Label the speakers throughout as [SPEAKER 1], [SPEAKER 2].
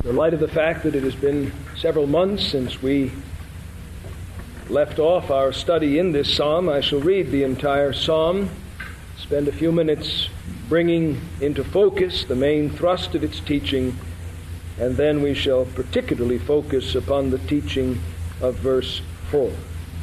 [SPEAKER 1] In light of the fact that it has been several months since we left off our study in this psalm, I shall read the entire psalm, spend a few minutes bringing into focus the main thrust of its teaching, and then we shall particularly focus upon the teaching of verse 4.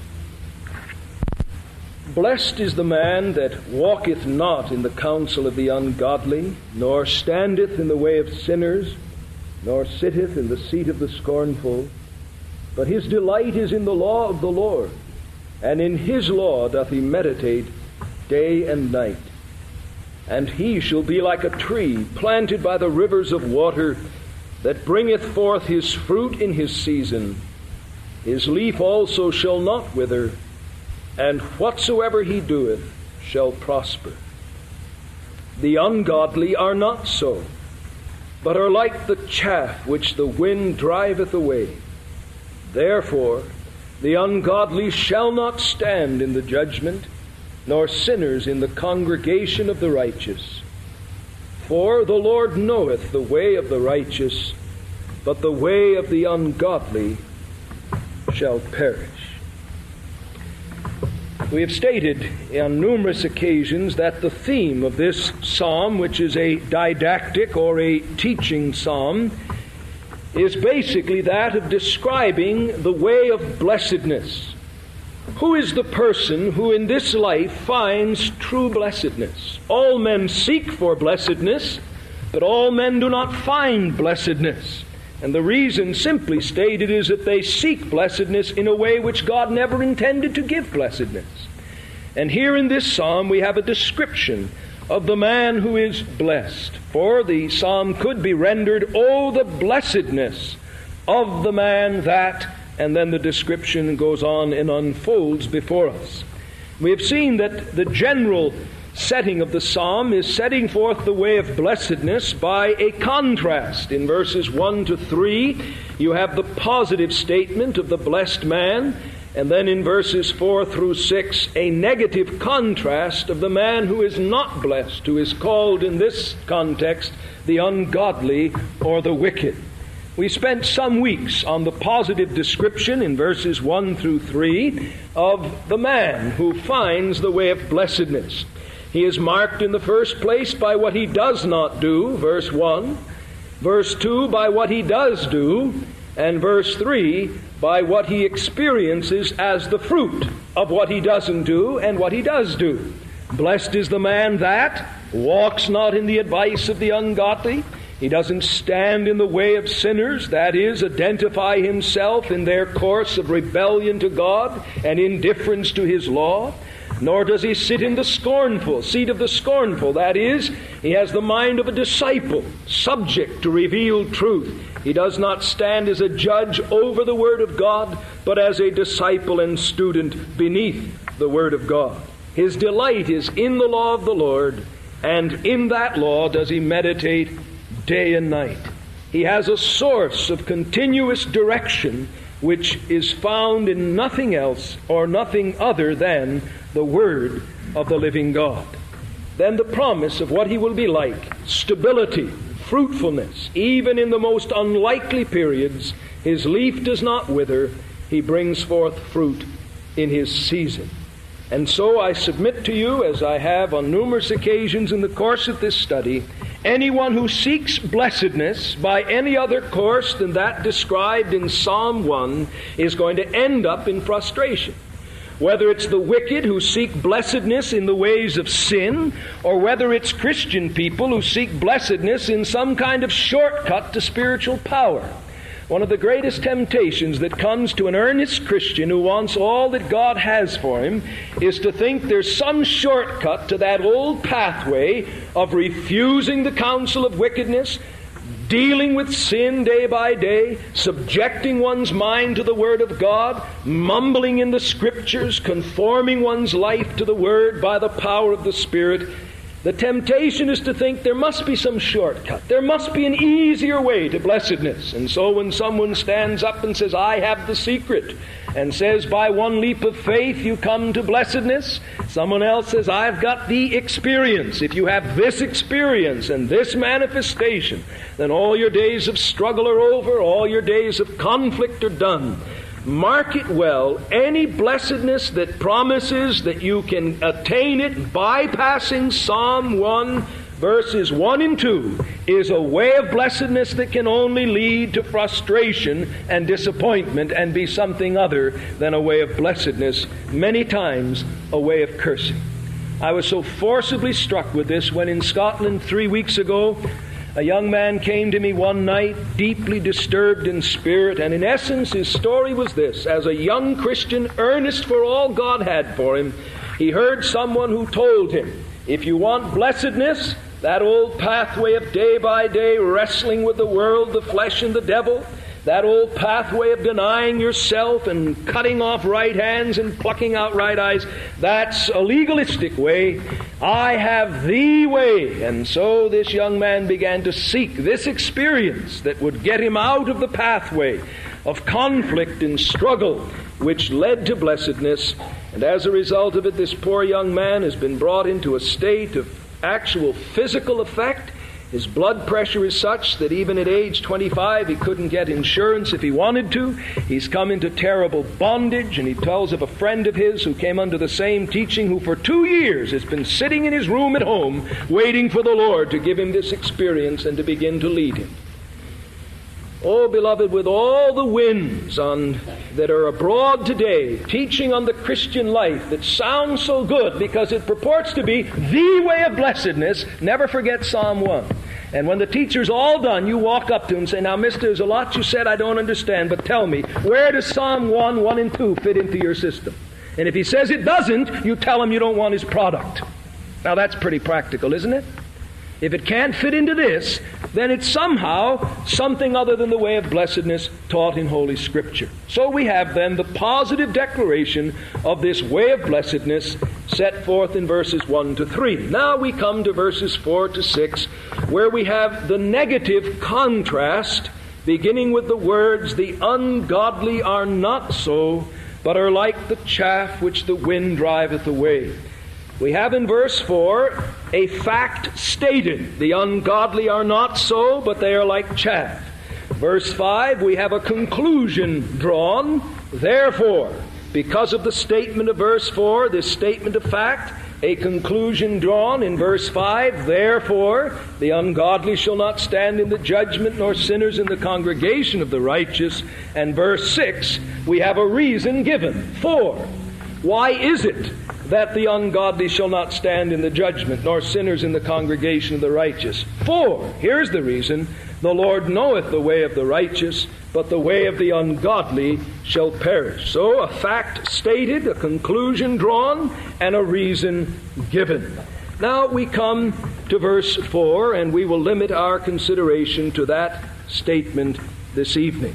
[SPEAKER 1] Blessed is the man that walketh not in the counsel of the ungodly, nor standeth in the way of sinners, nor sitteth in the seat of the scornful. But his delight is in the law of the Lord, and in his law doth he meditate day and night. And he shall be like a tree planted by the rivers of water, that bringeth forth his fruit in his season. His leaf also shall not wither, and whatsoever he doeth shall prosper. The ungodly are not so, but are like the chaff which the wind driveth away. Therefore the ungodly shall not stand in the judgment, nor sinners in the congregation of the righteous. For the Lord knoweth the way of the righteous, but the way of the ungodly shall perish. We have stated on numerous occasions that the theme of this psalm, which is a didactic or a teaching psalm, is basically that of describing the way of blessedness. Who is the person who in this life finds true blessedness? All men seek for blessedness, but all men do not find blessedness. And the reason, simply stated, is that they seek blessedness in a way which God never intended to give blessedness. And here in this psalm we have a description of the man who is blessed. For the psalm could be rendered, "Oh, the blessedness of the man that," and then the description goes on and unfolds before us. We have seen that the general setting of the psalm is setting forth the way of blessedness by a contrast. In verses 1 to 3, you have the positive statement of the blessed man, and then in verses 4 through 6, a negative contrast of the man who is not blessed, who is called in this context the ungodly or the wicked. We spent some weeks on the positive description in verses 1 through 3 of the man who finds the way of blessedness. He is marked in the first place by what he does not do, verse 1, verse 2 by what he does do, and verse 3 by what he experiences as the fruit of what he doesn't do and what he does do. Blessed is the man that walks not in the advice of the ungodly. He doesn't stand in the way of sinners, that is, identify himself in their course of rebellion to God and indifference to his law. Nor does he sit in the seat of the scornful. That is, he has the mind of a disciple, subject to revealed truth. He does not stand as a judge over the Word of God, but as a disciple and student beneath the Word of God. His delight is in the law of the Lord, and in that law does he meditate day and night. He has a source of continuous direction which is found in nothing else or nothing other than the Word of the living God. Then the promise of what he will be like: stability, fruitfulness. Even in the most unlikely periods, his leaf does not wither. He brings forth fruit in his season. And so I submit to you, as I have on numerous occasions in the course of this study, anyone who seeks blessedness by any other course than that described in Psalm 1 is going to end up in frustration. Whether it's the wicked who seek blessedness in the ways of sin, or whether it's Christian people who seek blessedness in some kind of shortcut to spiritual power. One of the greatest temptations that comes to an earnest Christian who wants all that God has for him is to think there's some shortcut to that old pathway of refusing the counsel of wickedness, dealing with sin day by day, subjecting one's mind to the Word of God, mumbling in the Scriptures, conforming one's life to the Word by the power of the Spirit. The temptation is to think there must be some shortcut. There must be an easier way to blessedness. And so when someone stands up and says, I have the secret, and says, by one leap of faith you come to blessedness, someone else says, I've got the experience. If you have this experience and this manifestation, then all your days of struggle are over, all your days of conflict are done. Mark it well, any blessedness that promises that you can attain it bypassing Psalm 1, verses 1 and 2, is a way of blessedness that can only lead to frustration and disappointment and be something other than a way of blessedness, many times a way of cursing. I was so forcibly struck with this when in Scotland 3 weeks ago, a young man came to me one night, deeply disturbed in spirit, and in essence his story was this. As a young Christian, earnest for all God had for him, he heard someone who told him, if you want blessedness, that old pathway of day by day wrestling with the world, the flesh, and the devil, that old pathway of denying yourself and cutting off right hands and plucking out right eyes, that's a legalistic way. I have the way. And so this young man began to seek this experience that would get him out of the pathway of conflict and struggle, which led to blessedness. And as a result of it, this poor young man has been brought into a state of actual physical effect. His blood pressure is such that even at age 25 he couldn't get insurance if he wanted to. He's come into terrible bondage, and he tells of a friend of his who came under the same teaching, who for 2 years has been sitting in his room at home waiting for the Lord to give him this experience and to begin to lead him. Oh, beloved, with all the winds that are abroad today, teaching on the Christian life that sounds so good because it purports to be the way of blessedness, never forget Psalm 1. And when the teacher's all done, you walk up to him and say, now, mister, there's a lot you said I don't understand, but tell me, where does Psalm 1, 1 and 2 fit into your system? And if he says it doesn't, you tell him you don't want his product. Now, that's pretty practical, isn't it? If it can't fit into this, then it's somehow something other than the way of blessedness taught in Holy Scripture. So we have then the positive declaration of this way of blessedness set forth in verses 1 to 3. Now we come to verses 4 to 6, where we have the negative contrast, beginning with the words, the ungodly are not so, but are like the chaff which the wind driveth away. We have in verse 4 a fact stated. The ungodly are not so, but they are like chaff. Verse 5, we have a conclusion drawn. Therefore, because of the statement of verse 4, this statement of fact, a conclusion drawn in verse 5, therefore, the ungodly shall not stand in the judgment, nor sinners in the congregation of the righteous. And verse 6, we have a reason given. 4, why is it that the ungodly shall not stand in the judgment, nor sinners in the congregation of the righteous? 4, here's the reason, the Lord knoweth the way of the righteous, but the way of the ungodly shall perish. So a fact stated, a conclusion drawn, and a reason given. Now we come to verse 4, and we will limit our consideration to that statement this evening.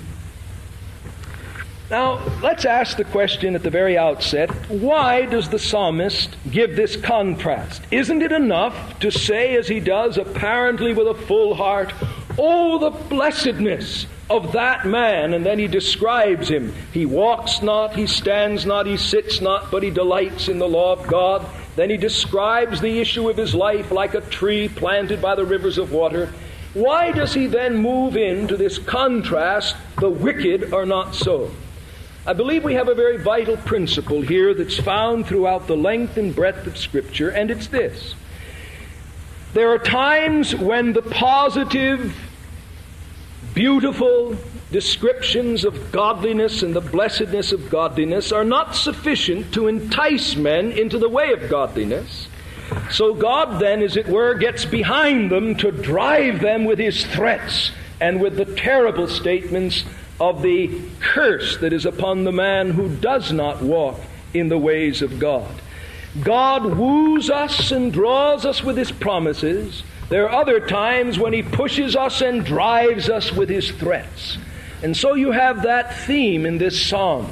[SPEAKER 1] Now, let's ask the question at the very outset, why does the psalmist give this contrast? Isn't it enough to say, as he does, apparently with a full heart, oh, the blessedness of that man, and then he describes him. He walks not, he stands not, he sits not, but he delights in the law of God. Then he describes the issue of his life like a tree planted by the rivers of water. Why does he then move into this contrast, the wicked are not so? I believe we have a very vital principle here that's found throughout the length and breadth of Scripture, and it's this. There are times when the positive, beautiful descriptions of godliness and the blessedness of godliness are not sufficient to entice men into the way of godliness. So God then, as it were, gets behind them to drive them with his threats and with the terrible statements of the curse that is upon the man who does not walk in the ways of God. God woos us and draws us with his promises. There are other times when he pushes us and drives us with his threats. And so you have that theme in this psalm.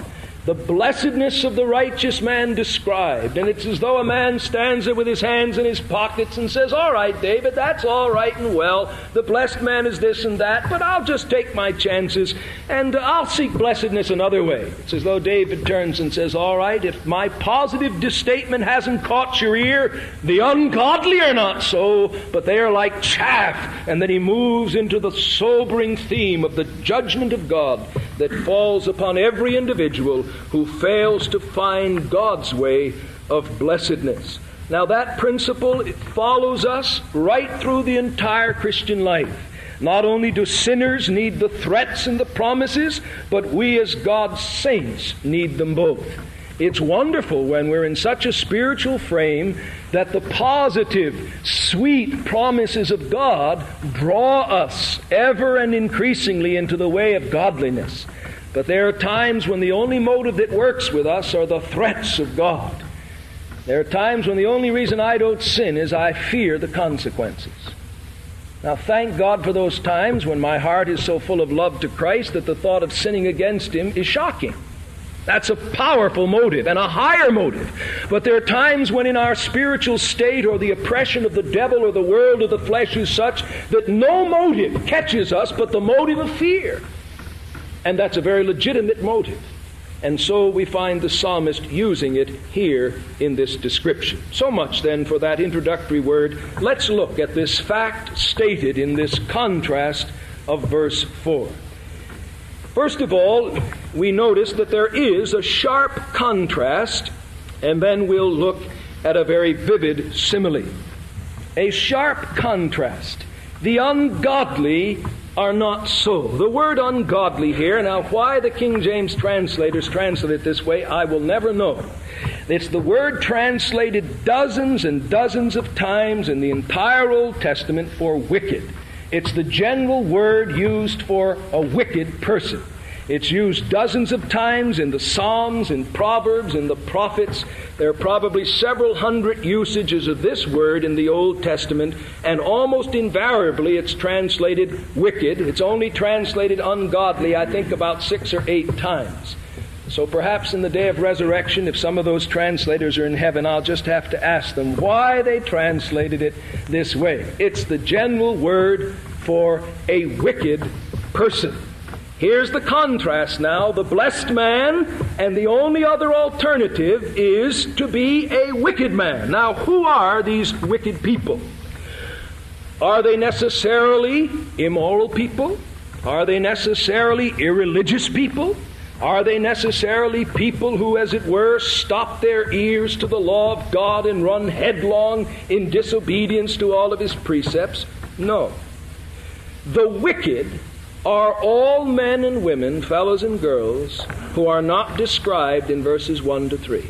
[SPEAKER 1] the blessedness of the righteous man described. And it's as though a man stands there with his hands in his pockets and says, all right, David, that's all right and well. The blessed man is this and that, but I'll just take my chances and I'll seek blessedness another way. It's as though David turns and says, all right, if my positive statement hasn't caught your ear, the ungodly are not so, but they are like chaff. And then he moves into the sobering theme of the judgment of God that falls upon every individual who fails to find God's way of blessedness. Now that principle, it follows us right through the entire Christian life. Not only do sinners need the threats and the promises, but we as God's saints need them both. It's wonderful when we're in such a spiritual frame that the positive, sweet promises of God draw us ever and increasingly into the way of godliness. But there are times when the only motive that works with us are the threats of God. There are times when the only reason I don't sin is I fear the consequences. Now, thank God for those times when my heart is so full of love to Christ that the thought of sinning against Him is shocking. That's a powerful motive and a higher motive. But there are times when in our spiritual state or the oppression of the devil or the world or the flesh is such that no motive catches us but the motive of fear. And that's a very legitimate motive. And so we find the psalmist using it here in this description. So much then for that introductory word. Let's look at this fact stated in this contrast of verse 4. First of all, we notice that there is a sharp contrast, and then we'll look at a very vivid simile. A sharp contrast. The ungodly are not so. The word ungodly here, now why the King James translators translate it this way, I will never know. It's the word translated dozens and dozens of times in the entire Old Testament for wicked. It's the general word used for a wicked person. It's used dozens of times in the Psalms, in Proverbs, in the prophets. There are probably several hundred usages of this word in the Old Testament, and almost invariably it's translated wicked. It's only translated ungodly, I think, about 6 or 8 times. So perhaps in the day of resurrection, if some of those translators are in heaven, I'll just have to ask them why they translated it this way. It's the general word for a wicked person. Here's the contrast now. The blessed man, and the only other alternative is to be a wicked man. Now, who are these wicked people? Are they necessarily immoral people? Are they necessarily irreligious people? Are they necessarily people who, as it were, stop their ears to the law of God and run headlong in disobedience to all of His precepts? No. The wicked are all men and women, fellows and girls, who are not described in verses 1 to 3.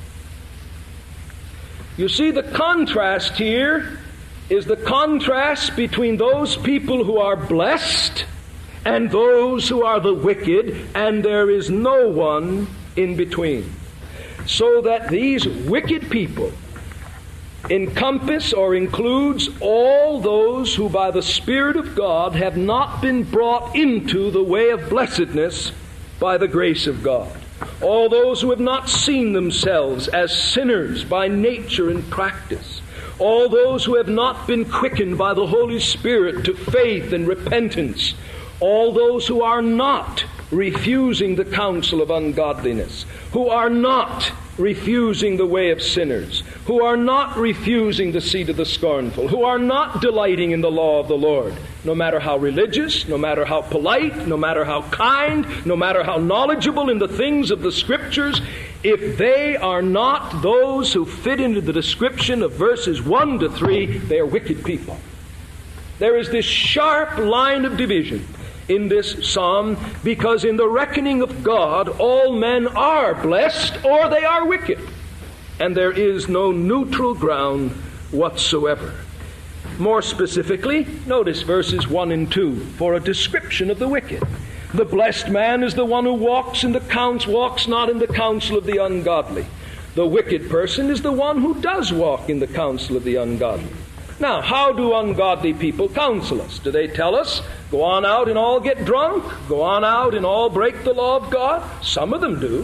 [SPEAKER 1] You see, the contrast here is the contrast between those people who are blessed and those who are the wicked, and there is no one in between. So that these wicked people encompass or includes all those who by the Spirit of God have not been brought into the way of blessedness by the grace of God. All those who have not seen themselves as sinners by nature and practice. All those who have not been quickened by the Holy Spirit to faith and repentance. All those who are not refusing the counsel of ungodliness, who are not refusing the way of sinners, who are not refusing the seat of the scornful, who are not delighting in the law of the Lord, no matter how religious, no matter how polite, no matter how kind, no matter how knowledgeable in the things of the Scriptures, if they are not those who fit into the description of verses 1 to 3, they are wicked people. There is this sharp line of division in this psalm, because in the reckoning of God, all men are blessed or they are wicked. And there is no neutral ground whatsoever. More specifically, notice verses 1 and 2 for a description of the wicked. The blessed man is the one who walks not in the counsel of the ungodly. The wicked person is the one who does walk in the counsel of the ungodly. Now, how do ungodly people counsel us? Do they tell us, go on out and all get drunk? Go on out and all break the law of God? Some of them do.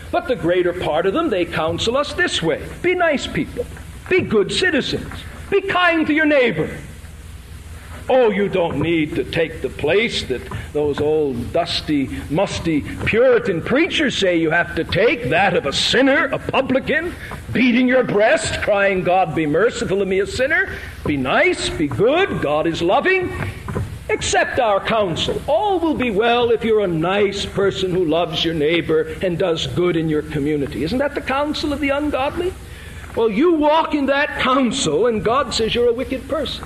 [SPEAKER 1] But the greater part of them, they counsel us this way. Be nice people. Be good citizens. Be kind to your neighbor. Oh, you don't need to take the place that those old, dusty, musty Puritan preachers say you have to take, that of a sinner, a publican, beating your breast, crying, God be merciful to me, a sinner. Be nice, be good, God is loving. Accept our counsel. All will be well if you're a nice person who loves your neighbor and does good in your community. Isn't that the counsel of the ungodly? Well, you walk in that counsel and God says you're a wicked person.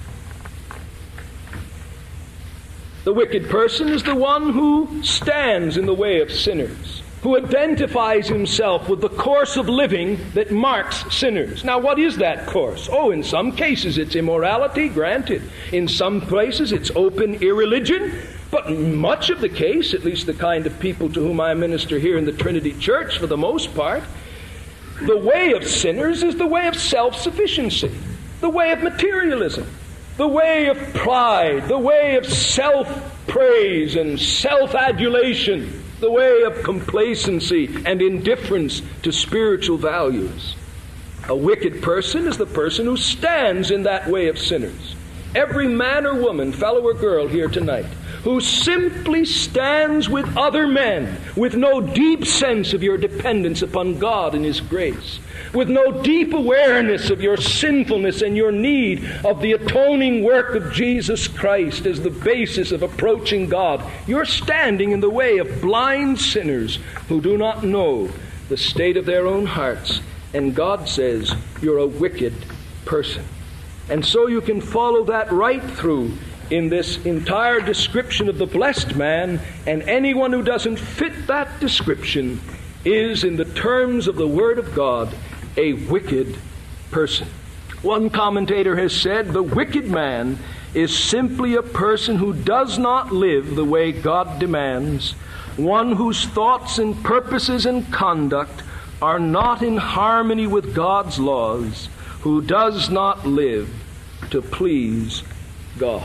[SPEAKER 1] The wicked person is the one who stands in the way of sinners, who identifies himself with the course of living that marks sinners. Now, what is that course? Oh, in some cases it's immorality, granted. In some places it's open irreligion. But much of the case, at least the kind of people to whom I minister here in the Trinity Church for the most part, the way of sinners is the way of self-sufficiency, the way of materialism, the way of pride, the way of self-praise and self-adulation, the way of complacency and indifference to spiritual values. A wicked person is the person who stands in that way of sinners. Every man or woman, fellow or girl here tonight, who simply stands with other men with no deep sense of your dependence upon God and His grace, with no deep awareness of your sinfulness and your need of the atoning work of Jesus Christ as the basis of approaching God. You're standing in the way of blind sinners who do not know the state of their own hearts. And God says you're a wicked person. And so you can follow that right through in this entire description of the blessed man, and anyone who doesn't fit that description is, in the terms of the Word of God, a wicked person. One commentator has said, the wicked man is simply a person who does not live the way God demands, one whose thoughts and purposes and conduct are not in harmony with God's laws, who does not live to please God.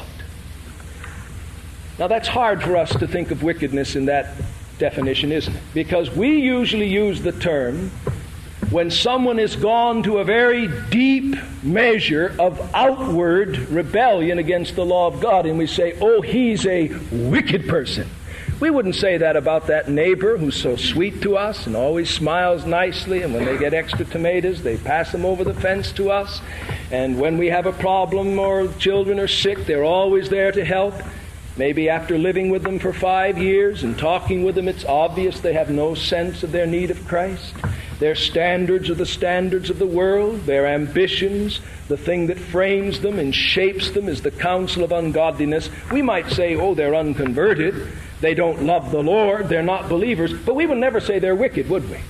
[SPEAKER 1] Now that's hard for us to think of wickedness in that definition, isn't it? Because we usually use the term when someone has gone to a very deep measure of outward rebellion against the law of God, and we say, oh, he's a wicked person. We wouldn't say that about that neighbor who's so sweet to us and always smiles nicely, and when they get extra tomatoes, they pass them over the fence to us. And when we have a problem or children are sick, they're always there to help. Maybe after living with them for 5 years and talking with them, it's obvious they have no sense of their need of Christ. Their standards are the standards of the world. Their ambitions, the thing that frames them and shapes them, is the counsel of ungodliness. We might say, oh, they're unconverted. They don't love the Lord. They're not believers. But we would never say they're wicked, would we?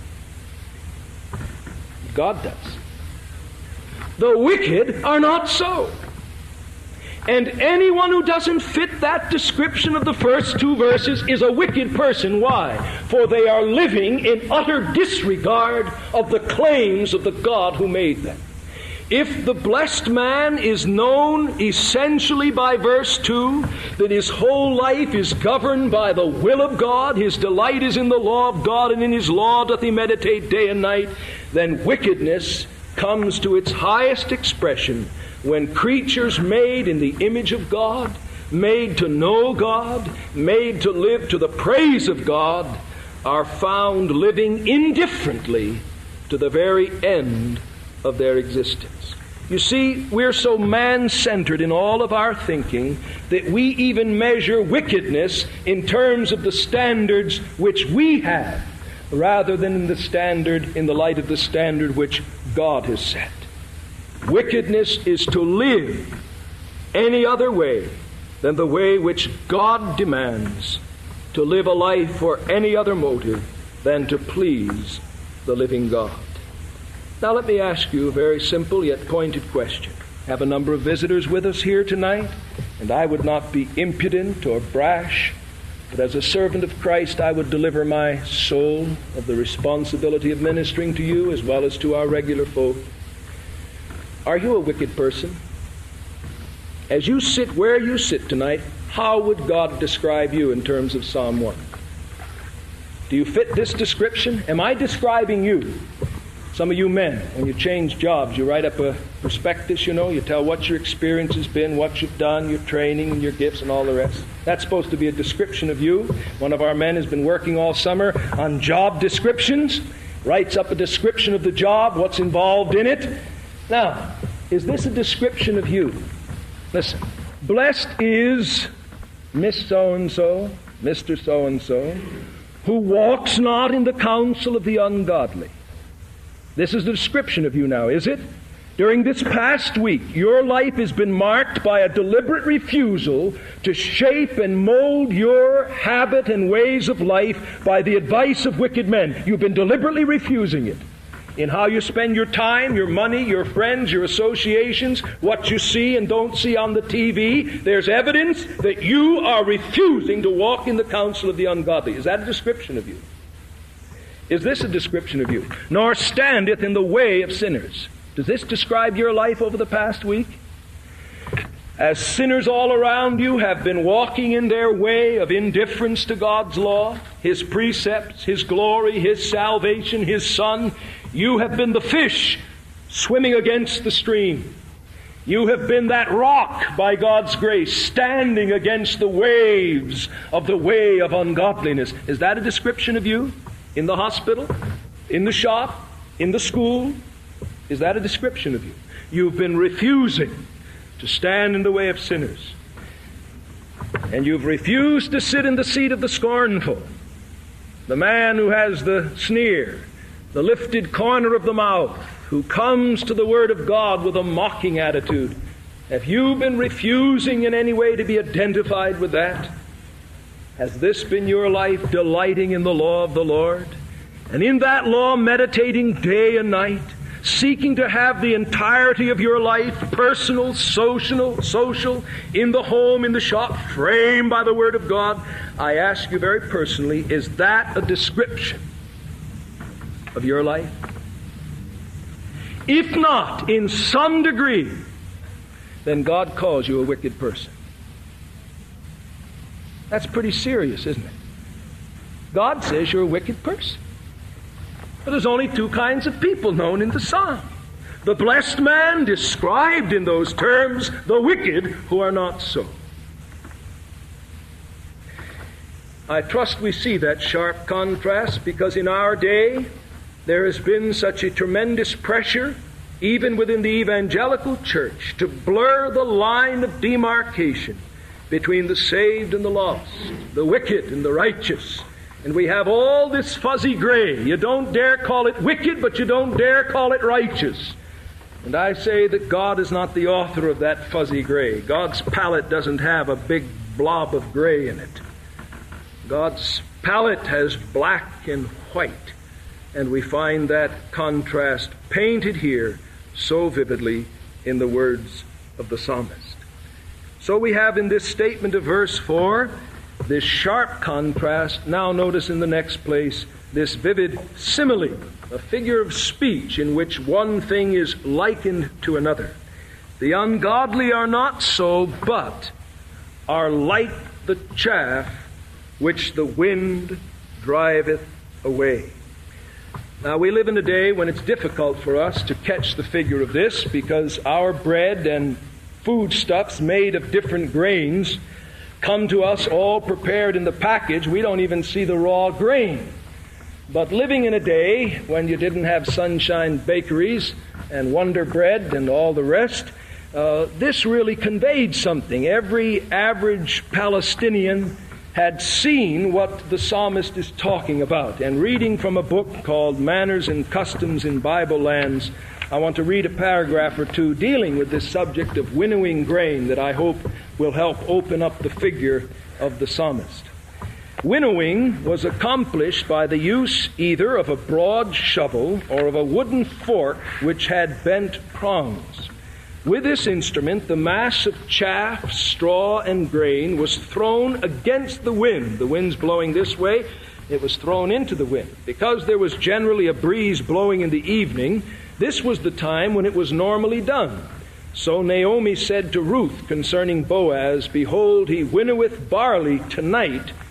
[SPEAKER 1] God does. The wicked are not so. And anyone who doesn't fit that description of the first two verses is a wicked person. Why? For they are living in utter disregard of the claims of the God who made them. If the blessed man is known essentially by verse 2, that his whole life is governed by the will of God, his delight is in the law of God, and in his law doth he meditate day and night, then wickedness comes to its highest expression when creatures made in the image of God, made to know God, made to live to the praise of God, are found living indifferently to the very end of their existence. You see, we're so man-centered in all of our thinking that we even measure wickedness in terms of the standards which we have, rather than in the light of the standard which God has set. Wickedness is to live any other way than the way which God demands, to live a life for any other motive than to please the living God. Now let me ask you a very simple yet pointed question. I have a number of visitors with us here tonight, and I would not be impudent or brash, but as a servant of Christ, I would deliver my soul of the responsibility of ministering to you as well as to our regular folk. Are you a wicked person? As you sit where you sit tonight, how would God describe you in terms of Psalm 1? Do you fit this description? Am I describing you? Some of you men, when you change jobs, you write up a prospectus, you tell what your experience has been, what you've done, your training, and your gifts, and all the rest. That's supposed to be a description of you. One of our men has been working all summer on job descriptions, writes up a description of the job, what's involved in it. Now, is this a description of you? Listen, blessed is Miss So-and-so, Mr. So-and-so, who walks not in the counsel of the ungodly. This is the description of you now, is it? During this past week, your life has been marked by a deliberate refusal to shape and mold your habit and ways of life by the advice of wicked men. You've been deliberately refusing it. In how you spend your time, your money, your friends, your associations, what you see and don't see on the TV, there's evidence that you are refusing to walk in the counsel of the ungodly. Is that a description of you? Is this a description of you? Nor standeth in the way of sinners. Does this describe your life over the past week? As sinners all around you have been walking in their way of indifference to God's law, His precepts, His glory, His salvation, His Son, you have been the fish swimming against the stream. You have been that rock by God's grace standing against the waves of the way of ungodliness. Is that a description of you? In the hospital? In the shop? In the school? Is that a description of you? You've been refusing to stand in the way of sinners. And you've refused to sit in the seat of the scornful, the man who has the sneer, the lifted corner of the mouth, who comes to the Word of God with a mocking attitude. Have you been refusing in any way to be identified with that? Has this been your life, delighting in the law of the Lord? And in that law meditating day and night, seeking to have the entirety of your life, personal, social, in the home, in the shop, framed by the Word of God? I ask you very personally, is that a description of your life? If not, in some degree, then God calls you a wicked person. That's pretty serious, isn't it? God says you're a wicked person. But there's only two kinds of people known in the Psalm. The blessed man, described in those terms, the wicked who are not so. I trust we see that sharp contrast, because in our day there has been such a tremendous pressure, even within the evangelical church, to blur the line of demarcation between the saved and the lost, the wicked and the righteous. And we have all this fuzzy gray. You don't dare call it wicked, but you don't dare call it righteous. And I say that God is not the author of that fuzzy gray. God's palette doesn't have a big blob of gray in it. God's palette has black and white. And we find that contrast painted here so vividly in the words of the psalmist. So we have in this statement of verse 4 this sharp contrast. Now notice in the next place this vivid simile, a figure of speech in which one thing is likened to another. The ungodly are not so, but are like the chaff which the wind driveth away. Now, we live in a day when it's difficult for us to catch the figure of this, because our bread and foodstuffs made of different grains come to us all prepared in the package. We don't even see the raw grain. But living in a day when you didn't have Sunshine Bakeries and Wonder Bread and all the rest, this really conveyed something. Every average Palestinian had seen what the psalmist is talking about. And reading from a book called Manners and Customs in Bible Lands, I want to read a paragraph or two dealing with this subject of winnowing grain that I hope will help open up the figure of the psalmist. Winnowing was accomplished by the use either of a broad shovel or of a wooden fork which had bent prongs. With this instrument, the mass of chaff, straw, and grain was thrown against the wind. The wind's blowing this way. It was thrown into the wind. Because there was generally a breeze blowing in the evening, this was the time when it was normally done. So Naomi said to Ruth concerning Boaz, "Behold, he winnoweth barley tonight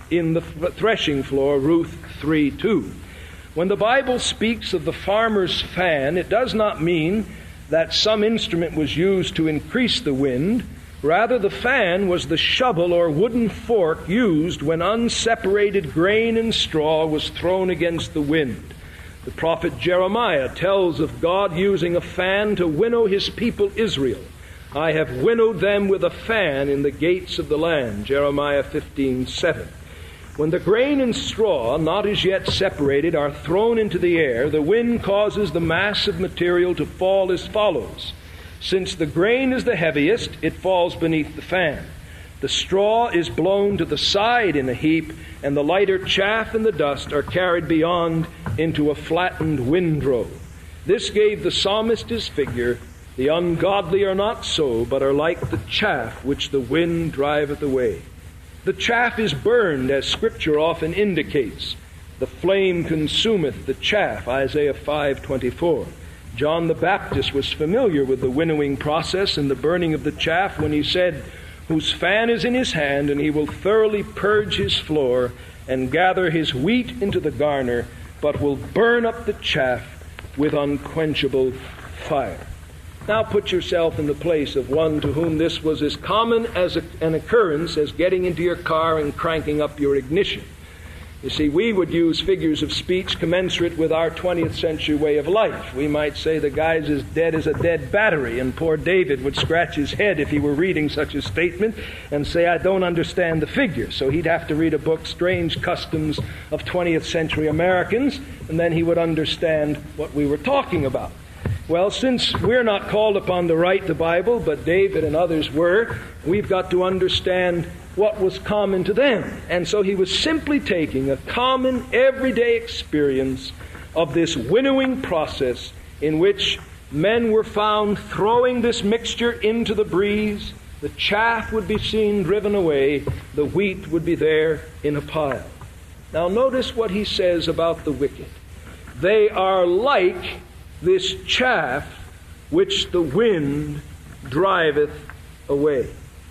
[SPEAKER 1] in the threshing floor, Ruth 3:2. When the Bible speaks of the farmer's fan, it does not mean that some instrument was used to increase the wind. Rather, the fan was the shovel or wooden fork used when unseparated grain and straw was thrown against the wind. The prophet Jeremiah tells of God using a fan to winnow his people Israel. I have winnowed them with a fan in the gates of the land, Jeremiah 15:7. When the grain and straw, not as yet separated, are thrown into the air, the wind causes the mass of material to fall as follows. Since the grain is the heaviest, it falls beneath the fan. The straw is blown to the side in a heap, and the lighter chaff and the dust are carried beyond into a flattened windrow. This gave the psalmist his figure. The ungodly are not so, but are like the chaff which the wind driveth away. The chaff is burned, as Scripture often indicates. The flame consumeth the chaff, Isaiah 5:24. John the Baptist was familiar with the winnowing process and the burning of the chaff when he said, "Whose fan is in his hand, and he will thoroughly purge his floor and gather his wheat into the garner, but will burn up the chaff with unquenchable fire." Now put yourself in the place of one to whom this was as common as an occurrence as getting into your car and cranking up your ignition. You see, we would use figures of speech commensurate with our 20th century way of life. We might say the guy's as dead as a dead battery, and poor David would scratch his head if he were reading such a statement and say, "I don't understand the figure." So he'd have to read a book, Strange Customs of 20th Century Americans, and then he would understand what we were talking about. Well, since we're not called upon to write the Bible, but David and others were, we've got to understand what was common to them. And so he was simply taking a common, everyday experience of this winnowing process in which men were found throwing this mixture into the breeze. The chaff would be seen driven away. The wheat would be there in a pile. Now notice what he says about the wicked. They are like this chaff which the wind driveth away.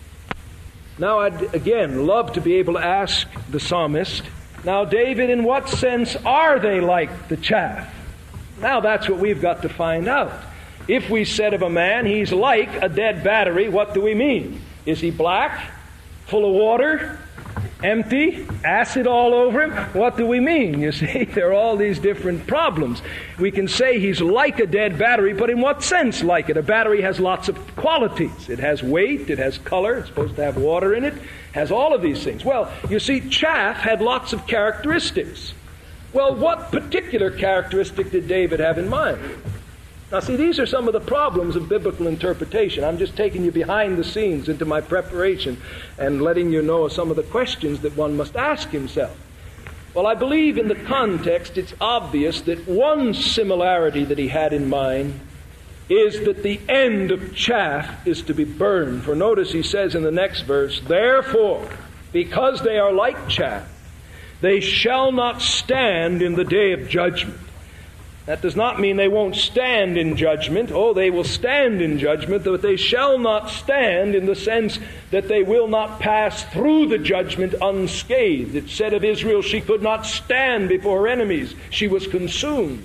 [SPEAKER 1] Now I'd again love to be able to ask the psalmist, now David, in what sense are they like the chaff? Now that's what we've got to find out. If we said of a man, he's like a dead battery, what do we mean? Is he black, full of water, empty, acid all over him? What do we mean? You see, there are all these different problems. We can say he's like a dead battery, but in what sense like it? A battery has lots of qualities. It has weight, it has color, it's supposed to have water in it, has all of these things. Well, you see, chaff had lots of characteristics. Well, what particular characteristic did David have in mind? Now, see, these are some of the problems of biblical interpretation. I'm just taking you behind the scenes into my preparation and letting you know some of the questions that one must ask himself. Well, I believe in the context it's obvious that one similarity that he had in mind is that the end of chaff is to be burned. For notice he says in the next verse, "Therefore, because they are like chaff, they shall not stand in the day of judgment." That does not mean they won't stand in judgment. Oh, they will stand in judgment, but they shall not stand in the sense that they will not pass through the judgment unscathed. It said of Israel, she could not stand before her enemies. She was consumed.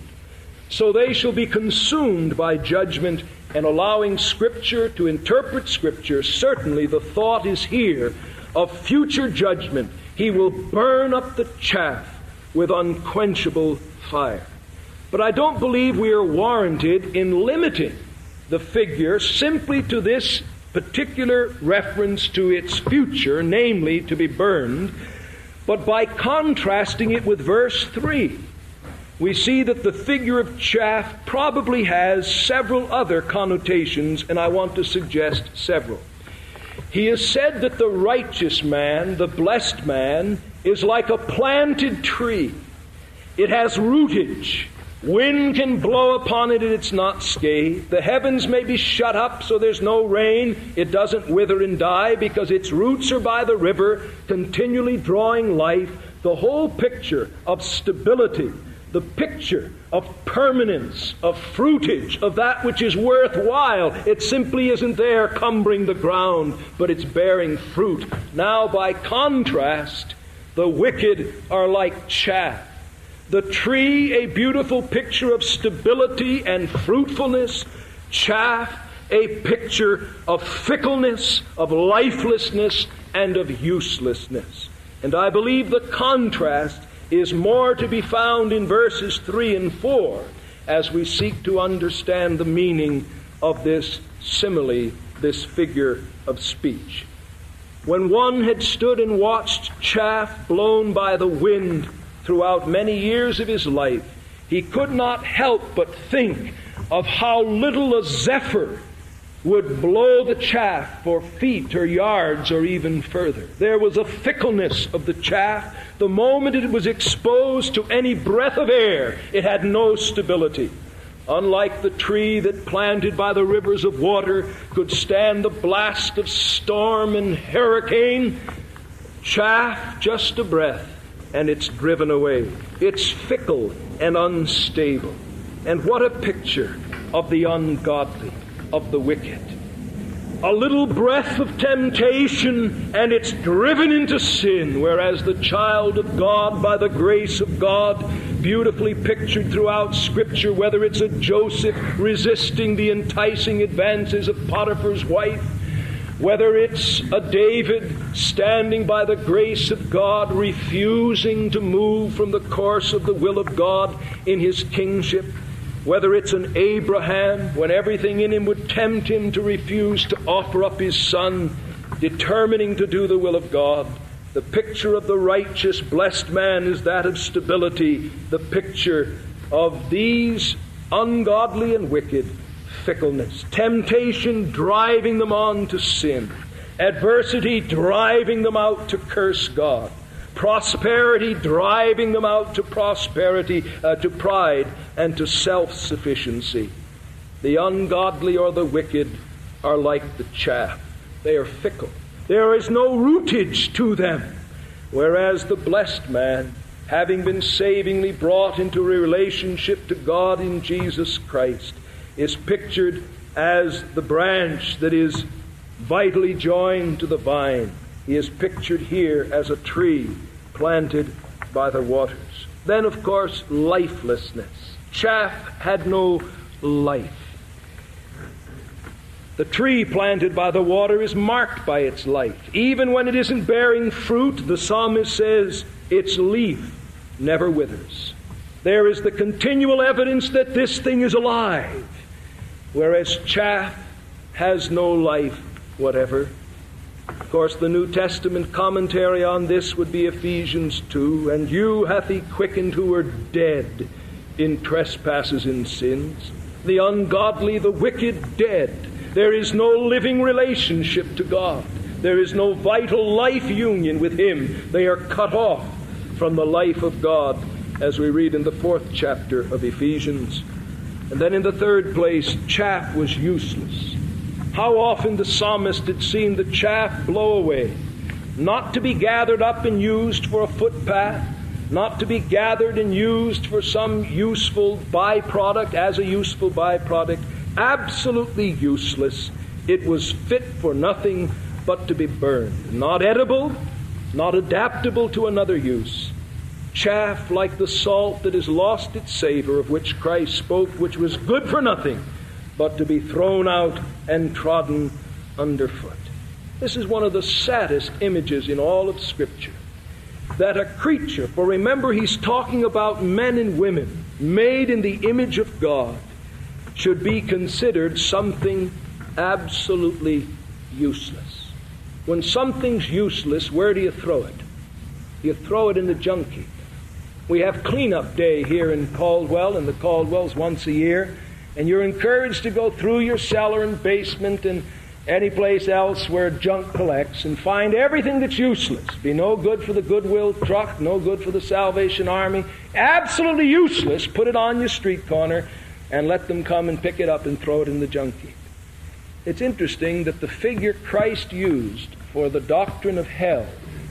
[SPEAKER 1] So they shall be consumed by judgment, and allowing Scripture to interpret Scripture, certainly the thought is here of future judgment. He will burn up the chaff with unquenchable fire. But I don't believe we are warranted in limiting the figure simply to this particular reference to its future, namely to be burned, but by contrasting it with verse 3. We see that the figure of chaff probably has several other connotations, and I want to suggest several. He has said that the righteous man, the blessed man, is like a planted tree. It has rootage. Wind can blow upon it and it's not scathed. The heavens may be shut up so there's no rain. It doesn't wither and die because its roots are by the river, continually drawing life. The whole picture of stability, the picture of permanence, of fruitage, of that which is worthwhile. It simply isn't there cumbering the ground, but it's bearing fruit. Now, by contrast, The wicked are like chaff. The tree, a beautiful picture of stability and fruitfulness. Chaff, a picture of fickleness, of lifelessness, and of uselessness. And I believe the contrast is more to be found in verses 3 and 4 as we seek to understand the meaning of this simile, this figure of speech. When one had stood and watched chaff blown by the wind throughout many years of his life, he could not help but think of how little a zephyr would blow the chaff for feet or yards or even further. There was a fickleness of the chaff. The moment it was exposed to any breath of air, it had no stability. Unlike the tree that planted by the rivers of water could stand the blast of storm and hurricane, chaff, just a breath, and it's driven away. It's fickle and unstable. And what a picture of the ungodly, of the wicked. A little breath of temptation and it's driven into sin, whereas the child of God, by the grace of God, beautifully pictured throughout Scripture, whether it's a Joseph resisting the enticing advances of Potiphar's wife, whether it's a David standing by the grace of God, refusing to move from the course of the will of God in his kingship, whether it's an Abraham, when everything in him would tempt him to refuse to offer up his son, determining to do the will of God. The picture of the righteous, blessed man is that of stability. The picture of these ungodly and wicked, fickleness. Temptation driving them on to sin. Adversity driving them out to curse God. Prosperity driving them out to to pride and to self-sufficiency. The ungodly or the wicked are like the chaff. They are fickle. There is no rootage to them. Whereas the blessed man, having been savingly brought into a relationship to God in Jesus Christ, is pictured as the branch that is vitally joined to the vine. He is pictured here as a tree planted by the waters. Then, of course, lifelessness. Chaff had no life. The tree planted by the water is marked by its life. Even when it isn't bearing fruit, the psalmist says its leaf never withers. There is the continual evidence that this thing is alive, whereas chaff has no life whatever. Of course, the New Testament commentary on this would be Ephesians 2, and you hath he quickened who were dead in trespasses and sins. The ungodly, the wicked, dead. There is no living relationship to God. There is no vital life union with him. They are cut off from the life of God, as we read in the 4th chapter of Ephesians. And then in the 3rd place, chaff was useless. How often the psalmist had seen the chaff blow away, not to be gathered up and used for a footpath, not to be gathered and used for some useful byproduct, as a useful byproduct, absolutely useless. It was fit for nothing but to be burned, not edible, not adaptable to another use. Chaff like the salt that has lost its savor, of which Christ spoke, which was good for nothing but to be thrown out and trodden underfoot. This is one of the saddest images in all of Scripture. That a creature, for remember he's talking about men and women made in the image of God, should be considered something absolutely useless. When something's useless, where do you throw it? You throw it in the junk heap. We have cleanup day here in Caldwell, and the Caldwells once a year, and you're encouraged to go through your cellar and basement and any place else where junk collects and find everything that's useless. Be no good for the Goodwill truck, no good for the Salvation Army, absolutely useless. Put it on your street corner and let them come and pick it up and throw it in the junk heap. It's interesting that the figure Christ used for the doctrine of hell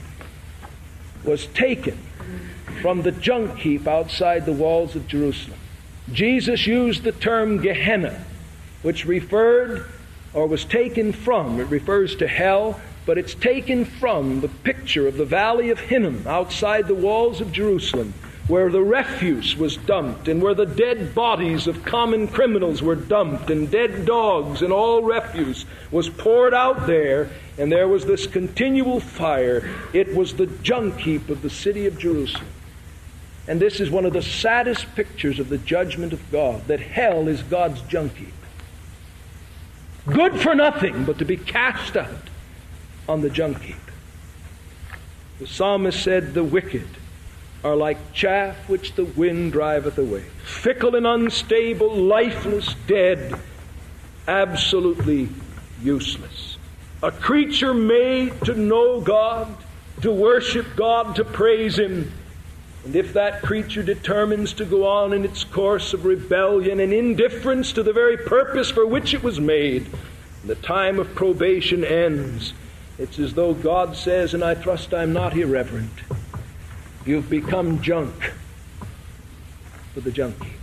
[SPEAKER 1] was taken from the junk heap outside the walls of Jerusalem. Jesus used the term Gehenna, which referred or was taken from, it refers to hell, but it's taken from the picture of the Valley of Hinnom outside the walls of Jerusalem, where the refuse was dumped and where the dead bodies of common criminals were dumped and dead dogs and all refuse was poured out there, and there was this continual fire. It was the junk heap of the city of Jerusalem. And this is one of the saddest pictures of the judgment of God, that hell is God's junk heap. Good for nothing but to be cast out on the junk heap. The psalmist said, the wicked are like chaff which the wind driveth away. Fickle and unstable, lifeless, dead, absolutely useless. A creature made to know God, to worship God, to praise Him. And if that creature determines to go on in its course of rebellion and indifference to the very purpose for which it was made, the time of probation ends, it's as though God says, and I trust I'm not irreverent, you've become junk for the junk heap.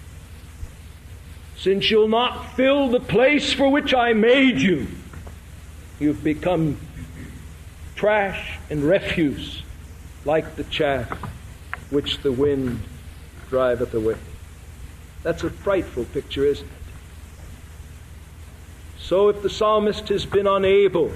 [SPEAKER 1] Since you'll not fill the place for which I made you, you've become trash and refuse, like the chaff which the wind driveth away. That's a frightful picture, isn't it? So if the psalmist has been unable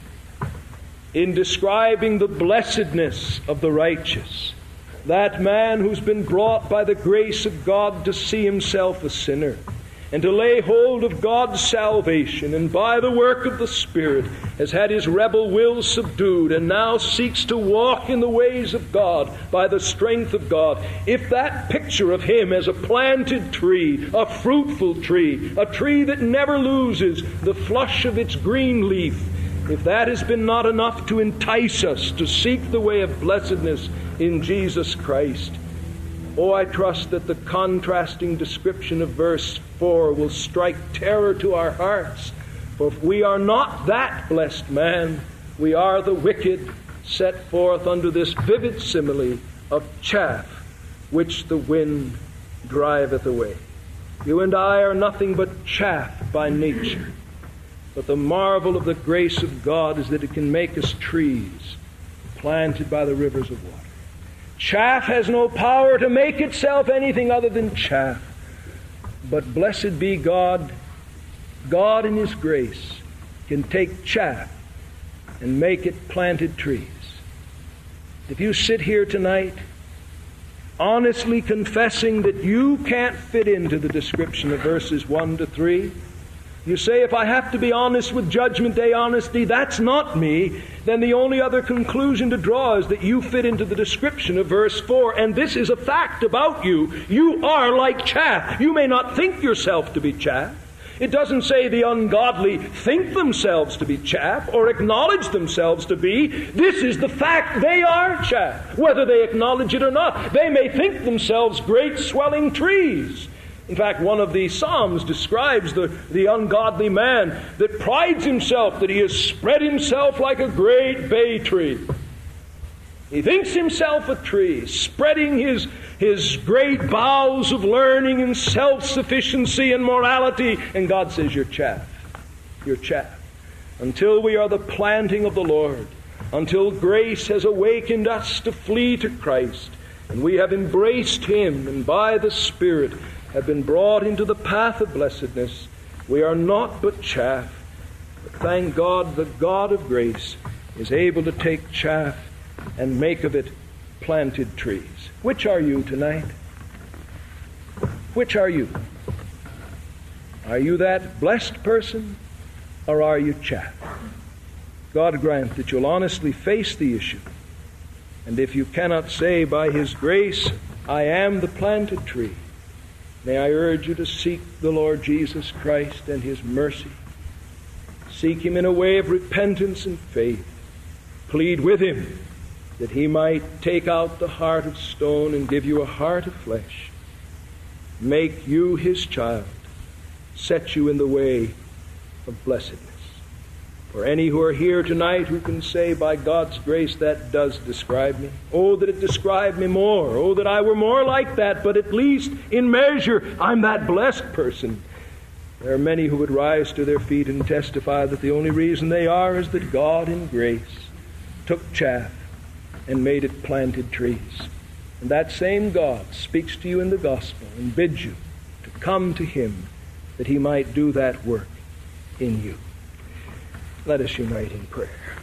[SPEAKER 1] in describing the blessedness of the righteous, that man who's been brought by the grace of God to see himself a sinner and to lay hold of God's salvation, and by the work of the Spirit has had his rebel will subdued and now seeks to walk in the ways of God by the strength of God, if that picture of him as a planted tree, a fruitful tree, a tree that never loses the flush of its green leaf, if that has been not enough to entice us to seek the way of blessedness in Jesus Christ, oh, I trust that the contrasting description of verse 4 will strike terror to our hearts. For if we are not that blessed man, we are the wicked, set forth under this vivid simile of chaff which the wind driveth away. You and I are nothing but chaff by nature. But the marvel of the grace of God is that it can make us trees planted by the rivers of water. Chaff has no power to make itself anything other than chaff. But blessed be God, God in His grace can take chaff and make it planted trees. If you sit here tonight honestly confessing that you can't fit into the description of verses 1 to 3, you say, if I have to be honest with Judgment Day honesty, that's not me, then the only other conclusion to draw is that you fit into the description of verse 4. And this is a fact about you. You are like chaff. You may not think yourself to be chaff. It doesn't say the ungodly think themselves to be chaff or acknowledge themselves to be. This is the fact. They are chaff, whether they acknowledge it or not. They may think themselves great swelling trees. In fact, one of the Psalms describes the ungodly man that prides himself that he has spread himself like a great bay tree. He thinks himself a tree, spreading his great boughs of learning and self-sufficiency and morality. And God says, you're chaff. You're chaff. Until we are the planting of the Lord, until grace has awakened us to flee to Christ, and we have embraced Him, and by the Spirit have been brought into the path of blessedness, we are not but chaff. But thank God, the God of grace is able to take chaff and make of it planted trees. Which are you tonight? Which are you? Are you that blessed person, or are you chaff? God grant that you'll honestly face the issue. And if you cannot say by His grace, I am the planted tree, may I urge you to seek the Lord Jesus Christ and His mercy. Seek Him in a way of repentance and faith. Plead with Him that He might take out the heart of stone and give you a heart of flesh. Make you His child. Set you in the way of blessedness. For any who are here tonight who can say, by God's grace, that does describe me. Oh, that it described me more. Oh, that I were more like that. But at least, in measure, I'm that blessed person. There are many who would rise to their feet and testify that the only reason they are is that God in grace took chaff and made it planted trees. And that same God speaks to you in the gospel and bids you to come to him that he might do that work in you. Let us unite in prayer.